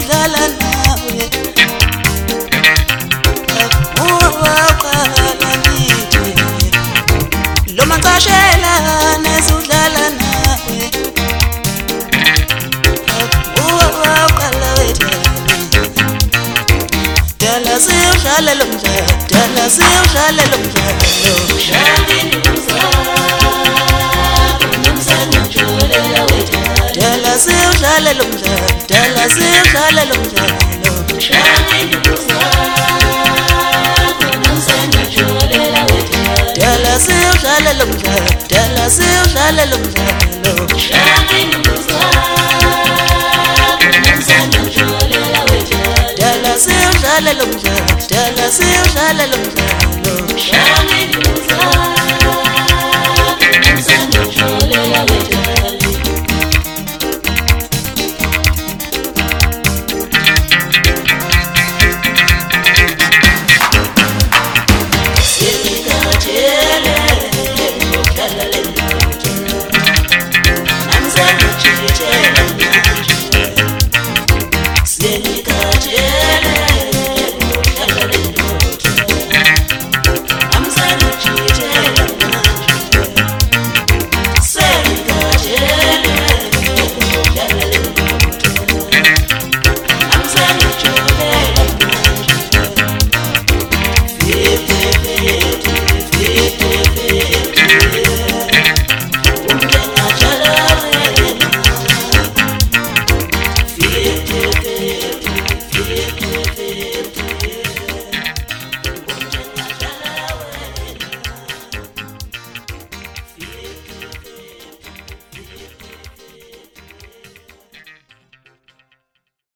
nesudlala nawe uwaqala ngithi lo mancashela nesudlala nawe uwaqala wethani dala siwudlale lo mdlalo dala siwudlale lo mdlalo dala siwudlale lo mdlalo dala siwudlale lo mdlalo dala siwudlale lo mdlalo dala siwudlale lo mdlalo dala siwudlale lo mdlalo dala siwudlale lo mdlalo